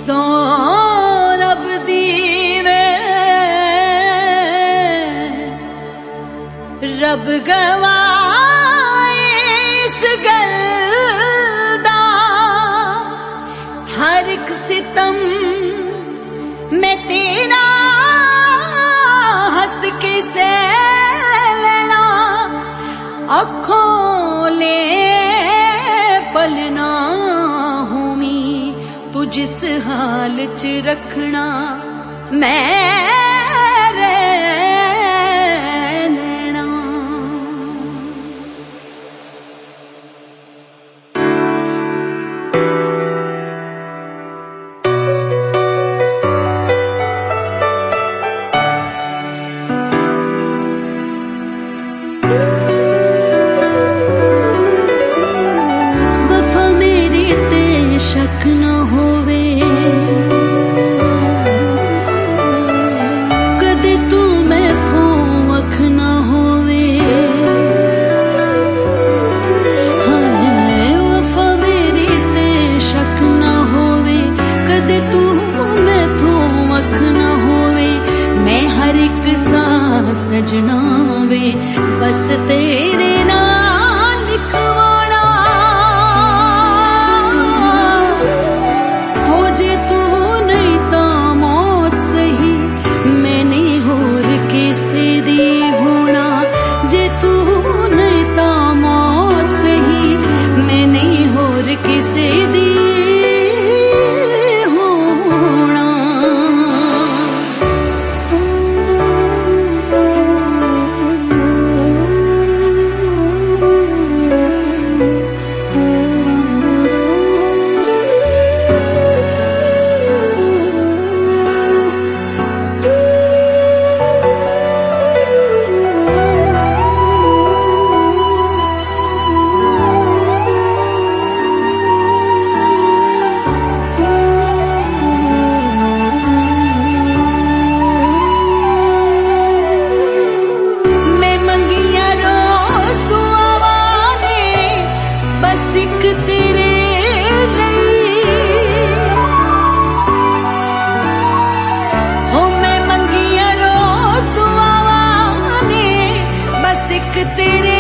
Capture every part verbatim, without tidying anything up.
सो रब दीवे रब गवाए इस गल दा हर एक सितम मैं तेरा हंस के सैलना अखों ले पलना होमी तू जिस हाल च रखना मैं शक न होवे कदे तू मैथों अख न होवे हाय वफा मेरी ते शक न होवे कदे तू मैथों अख न होवे मैं हर एक सांस सजना वे बस तेरे नाल लिखवाना तेरे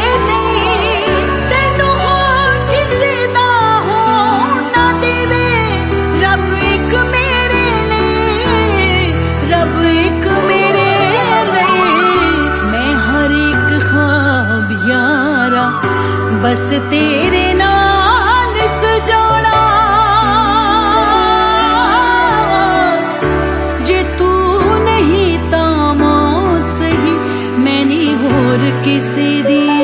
तेनू किसी दा हो ना देवे रब एक मेरे लिए रब एक मेरे लिए मैं हर एक ख्वाब यारा बस तेरे नाल सजाना जे तू नहीं ता मौत सही मैं नहीं होर किसी दी